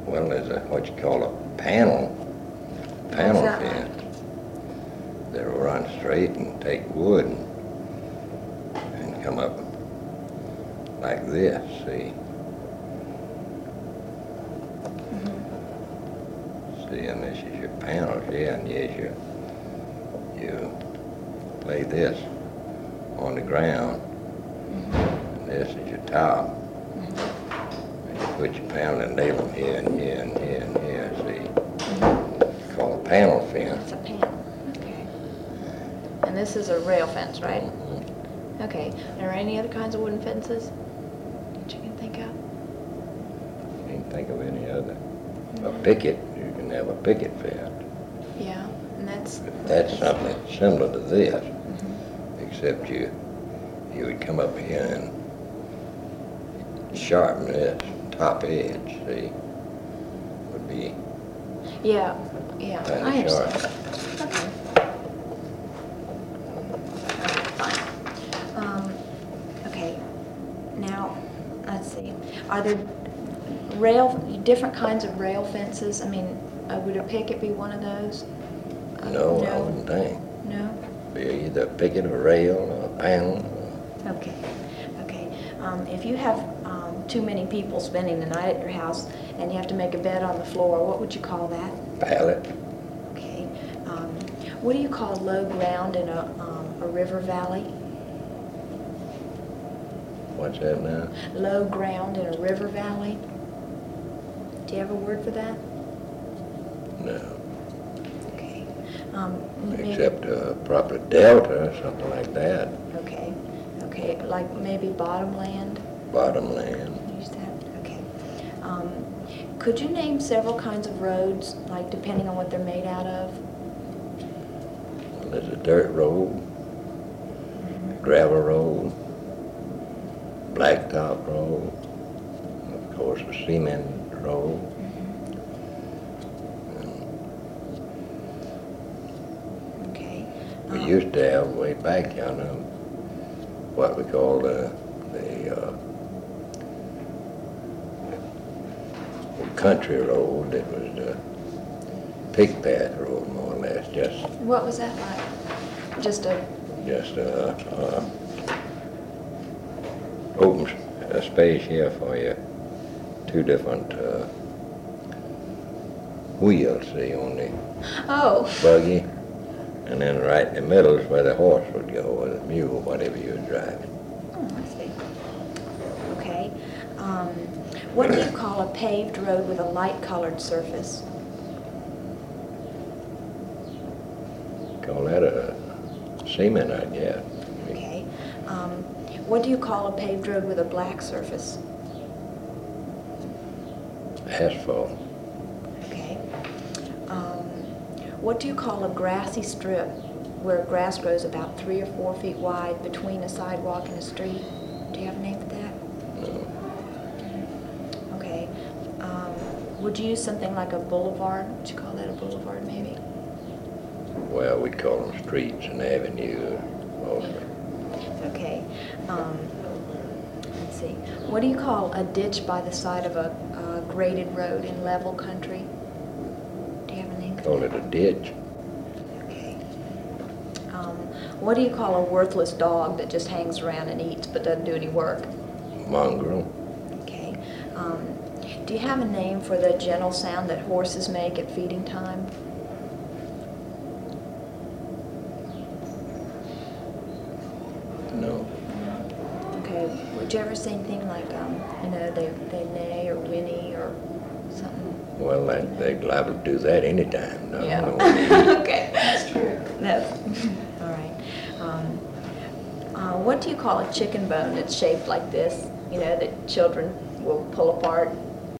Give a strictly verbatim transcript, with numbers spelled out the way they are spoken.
Well, there's a, what you call a panel, panel What's that fence. That'll run straight and take wood and, and come up like this, see? Mm-hmm. See, and this is your panels, yeah, and yes, you, you lay this on the ground, Mm-hmm. and this is your top. Mm-hmm. And you put your panel and nail them here and here and here and here, see? Mm-hmm. It's called a panel fence. It's a panel. Okay. And this is a rail fence, right? Mhm. Okay. Are there any other kinds of wooden fences that you can think of? Can't think of any other. A picket, you can have a picket fence. Yeah, and that's... That's something similar to this, Mm-hmm. except you, you would come up here and sharpen this top edge, see? Would be Yeah, yeah, kind I of sharp. understand. Okay. Okay, fine. Um, okay, now, let's see. Are there rail, different kinds of rail fences? I mean, uh, would a picket be one of those? Uh, No, I wouldn't think. No? Be either a picket, a rail, or a panel, or Okay, okay. Um, if you have um, too many people spending the night at your house and you have to make a bed on the floor, what would you call that? a pallet. Okay. Um, what do you call low ground in a, um, a river valley? What's that now? Low ground in a river valley? Do you have a word for that? No. Okay. Um, maybe- Except a proper delta or something like that. Okay. Okay. Like maybe bottomland? Bottomland. Use that. Okay. Um, could you name several kinds of roads, like depending on what they're made out of? Well, there's a dirt road, gravel road, blacktop road, and of course a cement road. Okay. We Um, used to have way back yonder what we call the the uh, country road. It was the pig path road, more or less, just What was that like? Just a, just uh, uh, open a space here for you. Two different uh, wheels, see, on the oh, buggy, and then right in the middle is where the horse would go, or the mule, whatever you were driving. oh, I see. Okay. Um, what do you call a paved road with a light-colored surface? Call that a cement, I guess. Okay. Um, what do you call a paved road with a black surface? Asphalt. Okay. Um, what do you call a grassy strip where grass grows about three or four feet wide between a sidewalk and a street? Do you have a name for that? No. Okay. Um, would you use something like a boulevard? Would you call that a boulevard, maybe? Well, we call them streets and avenues mostly. Okay. Um, let's see. What do you call a ditch by the side of a, a graded road in level country? Do you have a name for Call that? it a ditch. Okay. Um, what do you call a worthless dog that just hangs around and eats but doesn't do any work? Mongrel. Okay. Um, do you have a name for the gentle sound that horses make at feeding time? No. Okay. Would you ever say anything like, um, you know, they, they neigh or whinny or something? Well, they, they're liable to do that anytime. No, Yeah. no. Okay. That's true. That's, all right. Um, uh, what do you call a chicken bone that's shaped like this, you know, that children will pull apart